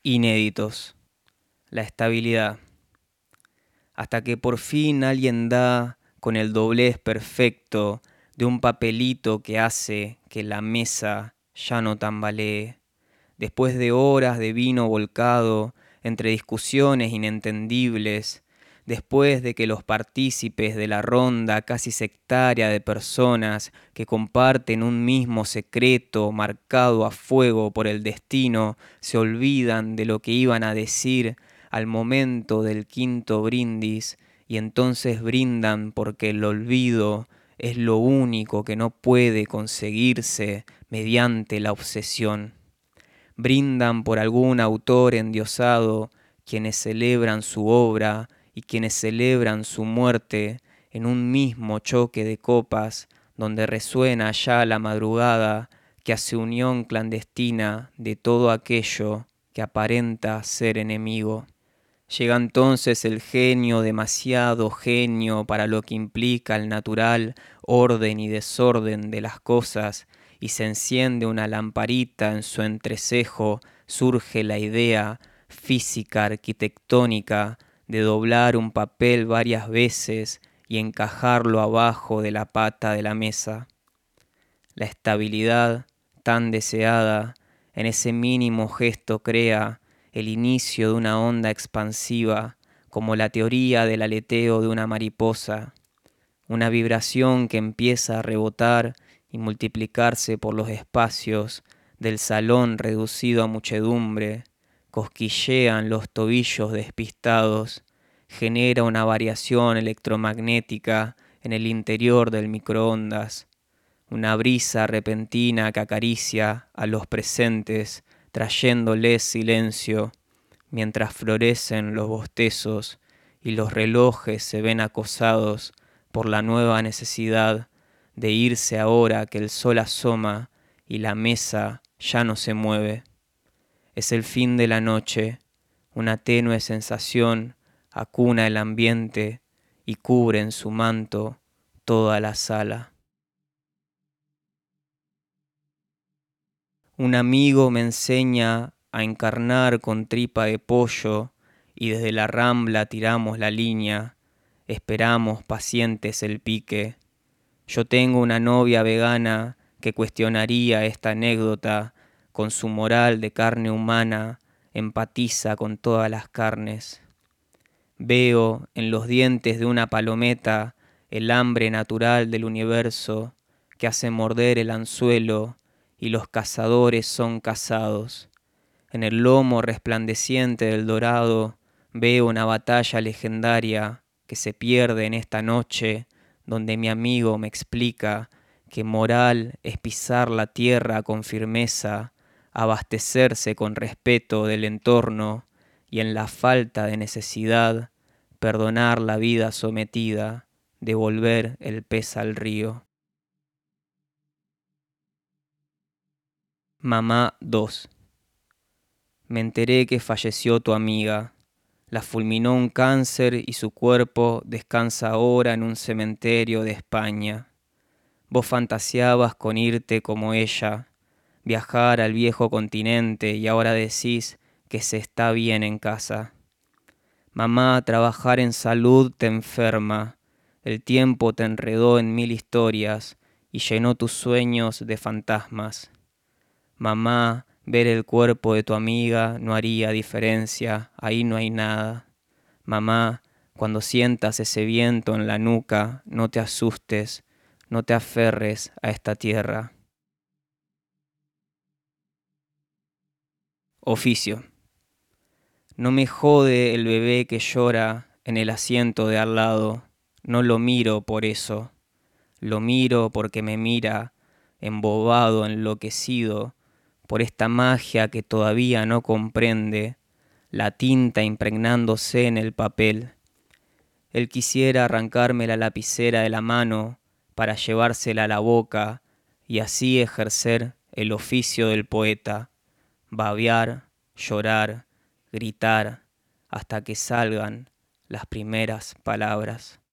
Inéditos. La estabilidad. Hasta que por fin alguien da con el doblez perfecto de un papelito que hace que la mesa ya no tambalee. Después de horas de vino volcado entre discusiones inentendibles, después de que los partícipes de la ronda casi sectaria de personas que comparten un mismo secreto marcado a fuego por el destino se olvidan de lo que iban a decir al momento del quinto brindis y entonces brindan porque el olvido es lo único que no puede conseguirse mediante la obsesión. Brindan por algún autor endiosado, quienes celebran su obra y quienes celebran su muerte en un mismo choque de copas, donde resuena ya la madrugada que hace unión clandestina de todo aquello que aparenta ser enemigo. Llega entonces el genio, demasiado genio para lo que implica el natural orden y desorden de las cosas, y se enciende una lamparita en su entrecejo, surge la idea física arquitectónica de doblar un papel varias veces y encajarlo abajo de la pata de la mesa. La estabilidad tan deseada en ese mínimo gesto crea el inicio de una onda expansiva, como la teoría del aleteo de una mariposa, una vibración que empieza a rebotar y multiplicarse por los espacios del salón reducido a muchedumbre, cosquillean los tobillos despistados, genera una variación electromagnética en el interior del microondas, una brisa repentina que acaricia a los presentes, trayéndoles silencio, mientras florecen los bostezos y los relojes se ven acosados por la nueva necesidad de irse ahora que el sol asoma y la mesa ya no se mueve. Es el fin de la noche, una tenue sensación acuna el ambiente y cubre en su manto toda la sala. Un amigo me enseña a encarnar con tripa de pollo y desde la rambla tiramos la línea, esperamos pacientes el pique. Yo tengo una novia vegana que cuestionaría esta anécdota con su moral de carne humana, empatiza con todas las carnes. Veo en los dientes de una palometa el hambre natural del universo que hace morder el anzuelo y los cazadores son cazados. En el lomo resplandeciente del dorado veo una batalla legendaria que se pierde en esta noche, donde mi amigo me explica que moral es pisar la tierra con firmeza, abastecerse con respeto del entorno y en la falta de necesidad perdonar la vida sometida, devolver el pez al río. Mamá 2. Me enteré que falleció tu amiga. La fulminó un cáncer y su cuerpo descansa ahora en un cementerio de España. Vos fantaseabas con irte como ella, viajar al viejo continente y ahora decís que se está bien en casa. Mamá, trabajar en salud te enferma. El tiempo te enredó en mil historias y llenó tus sueños de fantasmas. Mamá, ver el cuerpo de tu amiga no haría diferencia, ahí no hay nada. Mamá, cuando sientas ese viento en la nuca, no te asustes, no te aferres a esta tierra. Oficio. No me jode el bebé que llora en el asiento de al lado, no lo miro por eso, lo miro porque me mira, embobado, enloquecido, por esta magia que todavía no comprende, la tinta impregnándose en el papel. Él quisiera arrancarme la lapicera de la mano para llevársela a la boca y así ejercer el oficio del poeta, babear, llorar, gritar, hasta que salgan las primeras palabras.